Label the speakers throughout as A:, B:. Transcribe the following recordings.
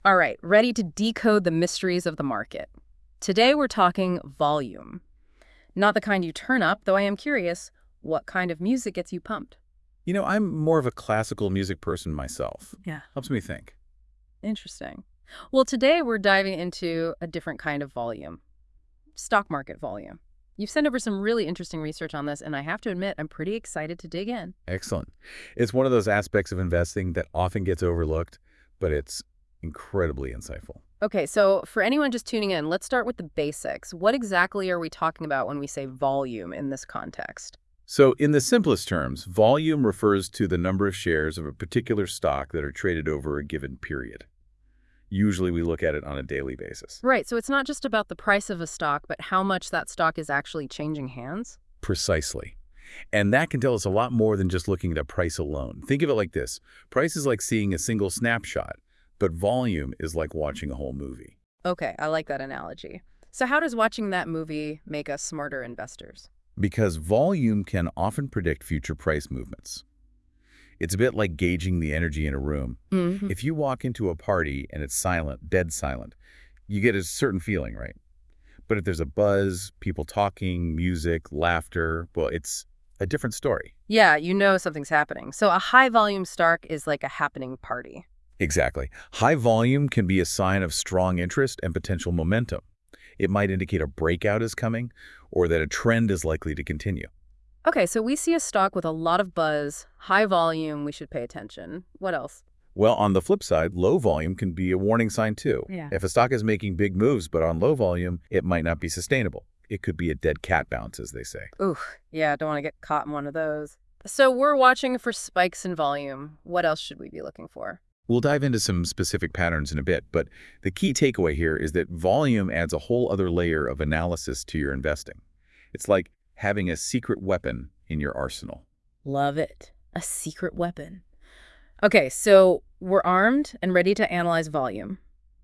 A: All right, ready to decode the mysteries of the market. Today we're talking volume. Not the kind you turn up, though I am curious, what kind of music gets you pumped?
B: I'm more of a classical music person myself.
A: Yeah.
B: Helps me think.
A: Interesting. Well, today we're diving into a different kind of volume, stock market volume. You've sent over some really interesting research on this, and I have to admit, I'm pretty excited to dig in.
B: Excellent. It's one of those aspects of investing that often gets overlooked, but it's incredibly insightful.
A: Okay, so for anyone just tuning in, let's start with the basics. What exactly are we talking about when we say volume in this context?
B: So in the simplest terms, volume refers to the number of shares of a particular stock that are traded over a given period. Usually we look at it on a daily basis.
A: Right, so it's not just about the price of a stock, but how much that stock is actually changing hands?
B: Precisely. And that can tell us a lot more than just looking at a price alone. Think of it like this. Price is like seeing a single snapshot, but volume is like watching a whole movie.
A: Okay, I like that analogy. So how does watching that movie make us smarter investors?
B: Because volume can often predict future price movements. It's a bit like gauging the energy in a room.
A: Hmm.
B: If you walk into a party and it's silent, dead silent, you get a certain feeling, right? But if there's a buzz, people talking, music, laughter, well, it's a different story.
A: Yeah, you know something's happening. So a high volume stock is like a happening party.
B: Exactly. High volume can be a sign of strong interest and potential momentum. It might indicate a breakout is coming or that a trend is likely to continue.
A: Okay, so we see a stock with a lot of buzz, high volume, we should pay attention. What else?
B: Well, on the flip side, low volume can be a warning sign too.
A: Yeah.
B: If a stock is making big moves but on low volume, it might not be sustainable. It could be a dead cat bounce, as they say.
A: Ooh, yeah, don't want to get caught in one of those. So we're watching for spikes in volume. What else should we be looking for?
B: We'll dive into some specific patterns in a bit, but the key takeaway here is that volume adds a whole other layer of analysis to your investing. It's like having a secret weapon in your arsenal.
A: Love it. A secret weapon. Okay, so we're armed and ready to analyze volume.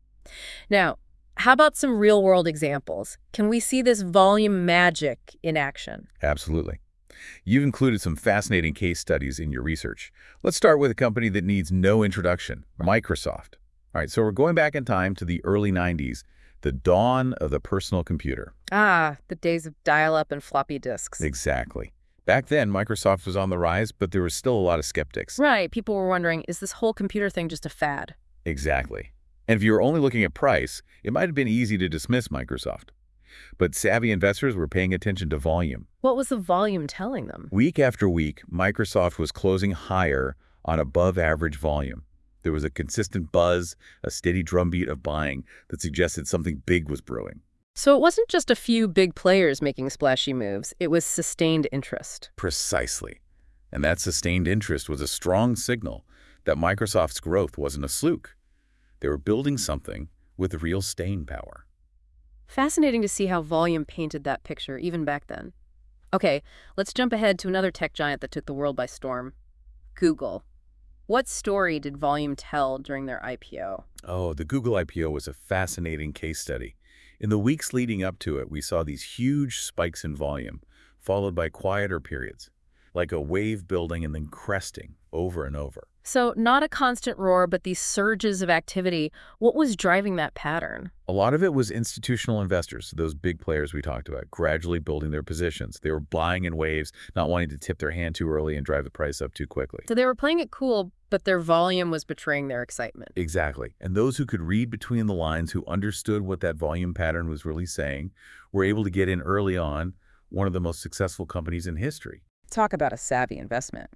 A: Now, how about some real-world examples? Can we see this volume magic in action?
B: Absolutely. You've included some fascinating case studies in your research. Let's start with a company that needs no introduction, Microsoft. All right, so we're going back in time to the early 90s, the dawn of the personal computer.
A: Ah, the days of dial-up and floppy disks.
B: Exactly. Back then, Microsoft was on the rise, but there was still a lot of skeptics.
A: Right, people were wondering, is this whole computer thing just a fad?
B: Exactly. And if you were only looking at price, it might have been easy to dismiss Microsoft. But savvy investors were paying attention to volume.
A: What was the volume telling them?
B: Week after week, Microsoft was closing higher on above-average volume. There was a consistent buzz, a steady drumbeat of buying that suggested something big was brewing.
A: So it wasn't just a few big players making splashy moves, it was sustained interest.
B: Precisely. And that sustained interest was a strong signal that Microsoft's growth wasn't a fluke. They were building something with real staying power.
A: Fascinating to see how volume painted that picture, even back then. Okay, let's jump ahead to another tech giant that took the world by storm, Google. What story did volume tell during their IPO?
B: Oh, the Google IPO was a fascinating case study. In the weeks leading up to it, we saw these huge spikes in volume, followed by quieter periods, like a wave building and then cresting over and over.
A: So not a constant roar, but these surges of activity. What was driving that pattern?
B: A lot of it was institutional investors, those big players we talked about, gradually building their positions. They were buying in waves, not wanting to tip their hand too early and drive the price up too quickly.
A: So they were playing it cool, but their volume was betraying their excitement.
B: Exactly. And those who could read between the lines, who understood what that volume pattern was really saying, were able to get in early on, one of the most successful companies in history.
A: Talk about a savvy investment.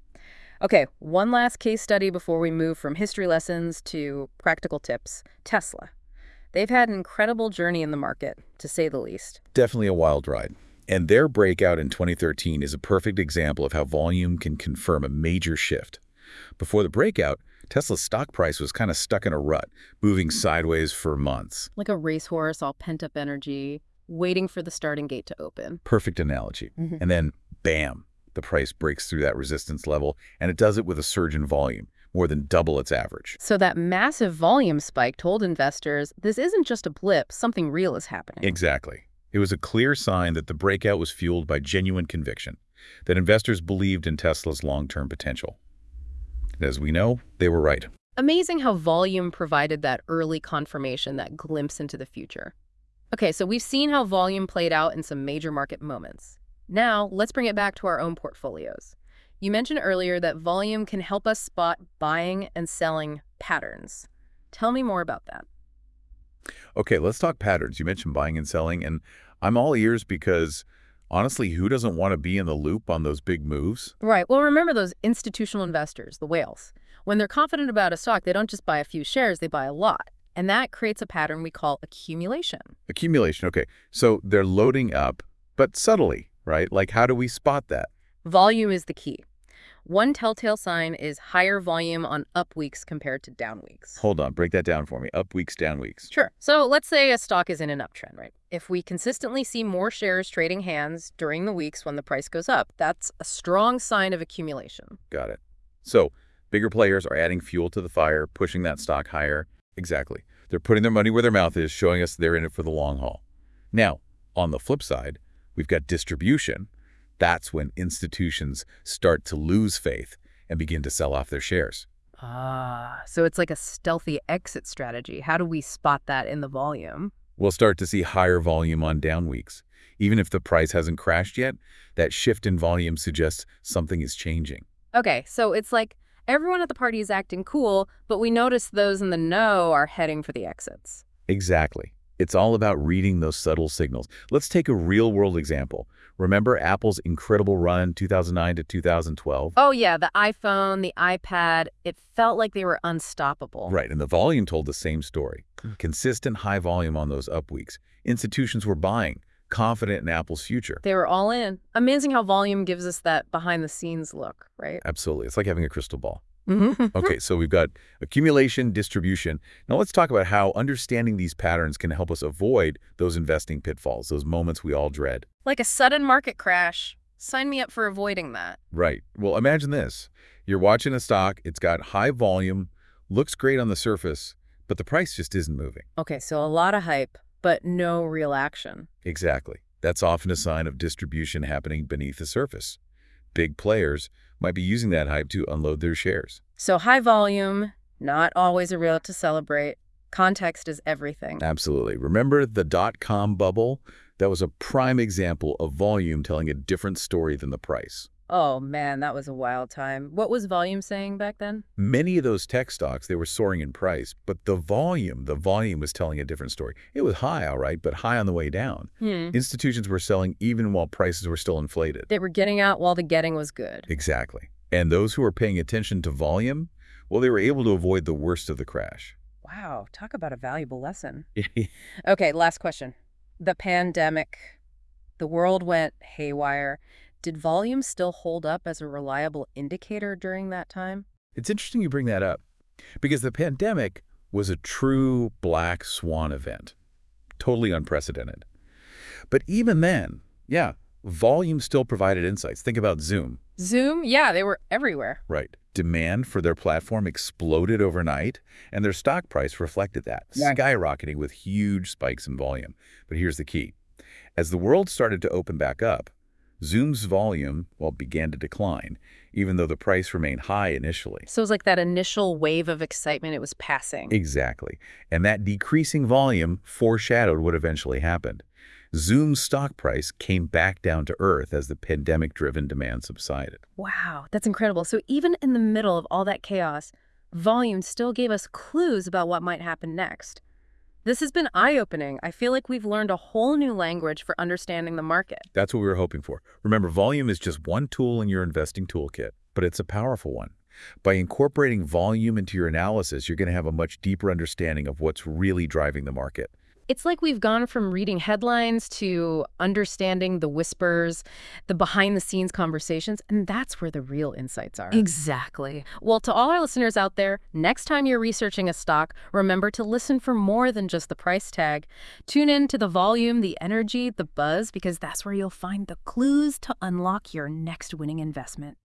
A: Okay, one last case study before we move from history lessons to practical tips. Tesla. They've had an incredible journey in the market, to say the least.
B: Definitely a wild ride. And their breakout in 2013 is a perfect example of how volume can confirm a major shift. Before the breakout, Tesla's stock price was kind of stuck in a rut, moving sideways for months.
A: Like a racehorse, all pent-up energy, waiting for the starting gate to open.
B: Perfect analogy. And then, bam, the price breaks through that resistance level, and it does it with a surge in volume, more than double its average.
A: So that massive volume spike told investors this isn't just a blip, something real is happening.
B: Exactly. It was a clear sign that the breakout was fueled by genuine conviction, that investors believed in Tesla's long-term potential. And as we know, they were right.
A: Amazing how volume provided that early confirmation, that glimpse into the future. Okay, so we've seen how volume played out in some major market moments. Now, let's bring it back to our own portfolios. You mentioned earlier that volume can help us spot buying and selling patterns. Tell me more about that.
B: Okay, let's talk patterns. You mentioned buying and selling, and I'm all ears because, honestly, who doesn't want to be in the loop on those big moves?
A: Right. Well, remember those institutional investors, the whales. When they're confident about a stock, they don't just buy a few shares, they buy a lot. And that creates a pattern we call accumulation.
B: Accumulation, okay. So they're loading up, but subtly, right? Like, how do we spot that?
A: Volume is the key. One telltale sign is higher volume on up weeks compared to down weeks.
B: Hold on, break that down for me. Up weeks, down weeks.
A: Sure. So let's say a stock is in an uptrend, right? If we consistently see more shares trading hands during the weeks when the price goes up, that's a strong sign of accumulation.
B: Got it. So bigger players are adding fuel to the fire, pushing that stock higher. Exactly. They're putting their money where their mouth is, showing us they're in it for the long haul. Now, on the flip side, we've got distribution. That's when institutions start to lose faith and begin to sell off their shares.
A: So it's like a stealthy exit strategy. How do we spot that in the volume?
B: We'll start to see higher volume on down weeks. Even if the price hasn't crashed yet, that shift in volume suggests something is changing.
A: Okay, so it's like everyone at the party is acting cool, but we notice those in the know are heading for the exits.
B: Exactly. It's all about reading those subtle signals. Let's take a real-world example. Remember Apple's incredible run 2009 to 2012?
A: Oh yeah, the iPhone, the iPad, it felt like they were unstoppable.
B: Right, and the volume told the same story. Consistent high volume on those up weeks. Institutions were buying, confident in Apple's future.
A: They were all in. Amazing how volume gives us that behind-the-scenes look, right?
B: Absolutely. It's like having a crystal ball. Okay, so we've got accumulation, distribution. Now let's talk about how understanding these patterns can help us avoid those investing pitfalls, those moments we all dread.
A: Like a sudden market crash. Sign me up for avoiding that.
B: Right. Well, imagine this. You're watching a stock, it's got high volume, looks great on the surface, but the price just isn't moving.
A: Okay, so a lot of hype, but no real action.
B: Exactly. That's often a sign of distribution happening beneath the surface. Big players might be using that hype to unload their shares.
A: So high volume, not always a real to celebrate. Context is everything.
B: Absolutely. Remember the dot-com bubble? That was a prime example of volume telling a different story than the price.
A: Oh man, that was a wild time. What was volume saying back then?
B: Many of those tech stocks, they were soaring in price, but the volume was telling a different story. It was high, all right, but high on the way down. Institutions were selling even while prices were still inflated.
A: They were getting out while the getting was good.
B: Exactly. And those who were paying attention to volume, well, they were able to avoid the worst of the crash.
A: Wow, talk about a valuable lesson. Okay, last question. The pandemic. The world went haywire. Did volume still hold up as a reliable indicator during that time?
B: It's interesting you bring that up, because the pandemic was a true black swan event, totally unprecedented. But even then, yeah, volume still provided insights. Think about Zoom.
A: Zoom? Yeah, they were everywhere.
B: Right. Demand for their platform exploded overnight, and their stock price reflected that, skyrocketing with huge spikes in volume. But here's the key. As the world started to open back up, Zoom's volume, well, began to decline, even though the price remained high initially.
A: So it was like that initial wave of excitement, it was passing.
B: Exactly. And that decreasing volume foreshadowed what eventually happened. Zoom's stock price came back down to earth as the pandemic-driven demand subsided.
A: Wow, that's incredible. So even in the middle of all that chaos, volume still gave us clues about what might happen next. This has been eye-opening. I feel like we've learned a whole new language for understanding the market.
B: That's what we were hoping for. Remember, volume is just one tool in your investing toolkit, but it's a powerful one. By incorporating volume into your analysis, you're going to have a much deeper understanding of what's really driving the market.
A: It's like we've gone from reading headlines to understanding the whispers, the behind-the-scenes conversations, and that's where the real insights are. Exactly. Well, to all our listeners out there, next time you're researching a stock, remember to listen for more than just the price tag. Tune in to the volume, the energy, the buzz, because that's where you'll find the clues to unlock your next winning investment.